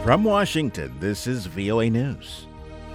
From Washington, this is VOA News.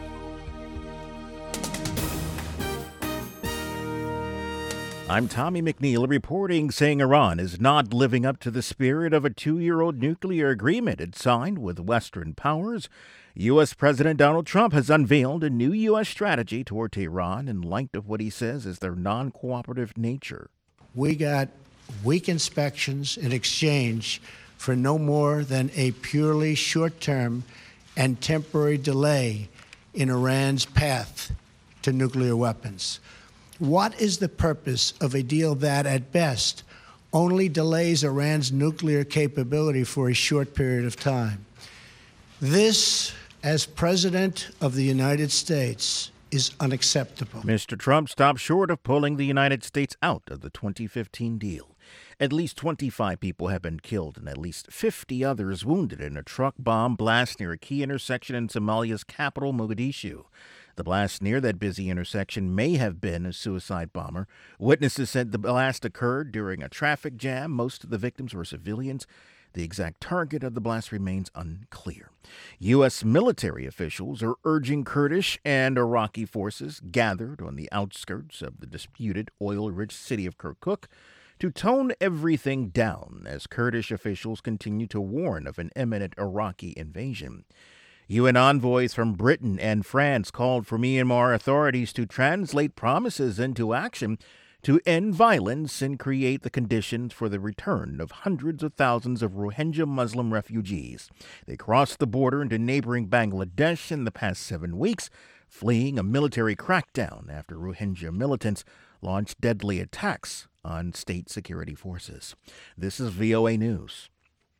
I'm Tommy McNeil reporting, saying Iran is not living up to the spirit of a 2-year-old nuclear agreement it signed with Western powers. U.S. President Donald Trump has unveiled a new U.S. strategy toward Tehran in light of what he says is their non-cooperative nature. We got weak inspections in exchange for no more than a purely short-term and temporary delay in Iran's path to nuclear weapons. What is the purpose of a deal that, at best, only delays Iran's nuclear capability for a short period of time? This, as President of the United States, is unacceptable. Mr. Trump stopped short of pulling the United States out of the 2015 deal. At least 25 people have been killed and at least 50 others wounded in a truck bomb blast near a key intersection in Somalia's capital, Mogadishu. The blast near that busy intersection may have been a suicide bomber. Witnesses said the blast occurred during a traffic jam. Most of the victims were civilians. The exact target of the blast remains unclear. U.S. military officials are urging Kurdish and Iraqi forces gathered on the outskirts of the disputed oil-rich city of Kirkuk to tone everything down as Kurdish officials continue to warn of an imminent Iraqi invasion. UN envoys from Britain and France called for Myanmar authorities to translate promises into action to end violence and create the conditions for the return of hundreds of thousands of Rohingya Muslim refugees. They crossed the border into neighboring Bangladesh in the past 7 weeks, fleeing a military crackdown after Rohingya militants launched deadly attacks on state security forces. This is VOA News.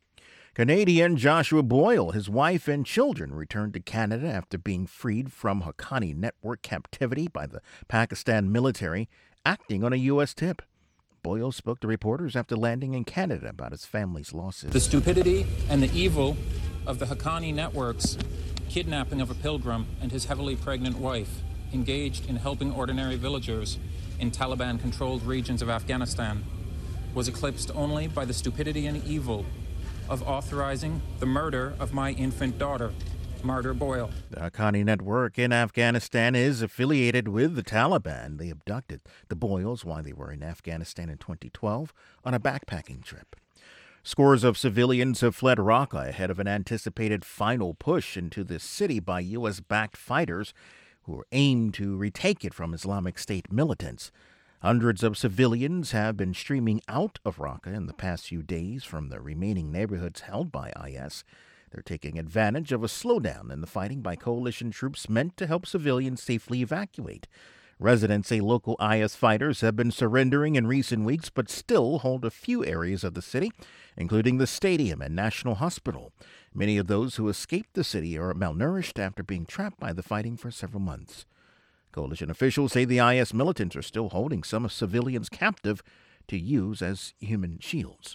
Canadian Joshua Boyle, his wife and children returned to Canada after being freed from Haqqani network captivity by the Pakistan military, acting on a U.S. tip. Boyle spoke to reporters after landing in Canada about his family's losses. The stupidity and the evil of the Haqqani network's kidnapping of a pilgrim and his heavily pregnant wife, engaged in helping ordinary villagers in Taliban-controlled regions of Afghanistan, was eclipsed only by the stupidity and evil of authorizing the murder of my infant daughter, Martyr Boyle. The Haqqani network in Afghanistan is affiliated with the Taliban. They abducted the Boyles while they were in Afghanistan in 2012 on a backpacking trip. Scores of civilians have fled Raqqa ahead of an anticipated final push into the city by U.S.-backed fighters who aim to retake it from Islamic State militants. Hundreds of civilians have been streaming out of Raqqa in the past few days from the remaining neighborhoods held by IS. They're taking advantage of a slowdown in the fighting by coalition troops meant to help civilians safely evacuate. Residents say local IS fighters have been surrendering in recent weeks but still hold a few areas of the city, including the stadium and National Hospital. Many of those who escaped the city are malnourished after being trapped by the fighting for several months. Coalition officials say the IS militants are still holding some civilians captive to use as human shields.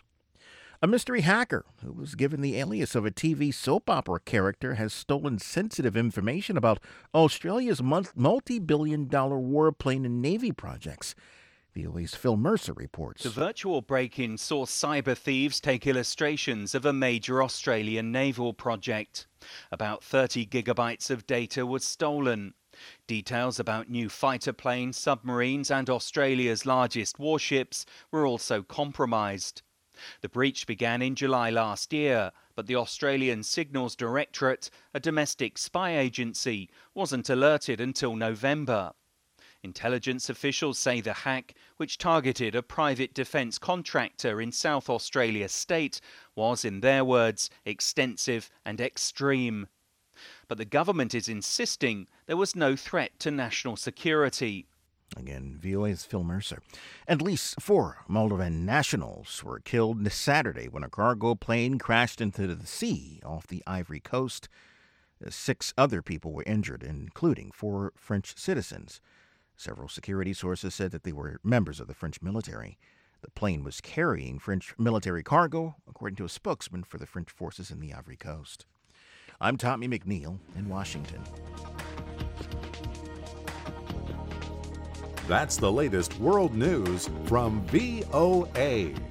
A mystery hacker who was given the alias of a TV soap opera character has stolen sensitive information about Australia's multi-billion-dollar warplane and Navy projects. VOA's Phil Mercer reports. The virtual break-in saw cyber thieves take illustrations of a major Australian naval project. About 30 gigabytes of data was stolen. Details about new fighter planes, submarines and Australia's largest warships were also compromised. The breach began in July last year, but the Australian Signals Directorate, a domestic spy agency, wasn't alerted until November. Intelligence officials say the hack, which targeted a private defence contractor in South Australia State, was, in their words, extensive and extreme. But the government is insisting there was no threat to national security. Again, VOA's Phil Mercer. At least 4 Moldovan nationals were killed this Saturday when a cargo plane crashed into the sea off the Ivory Coast. 6 other people were injured, including 4 French citizens. Several security sources said that they were members of the French military. The plane was carrying French military cargo, according to a spokesman for the French forces in the Ivory Coast. I'm Tommy McNeil in Washington. That's the latest world news from VOA.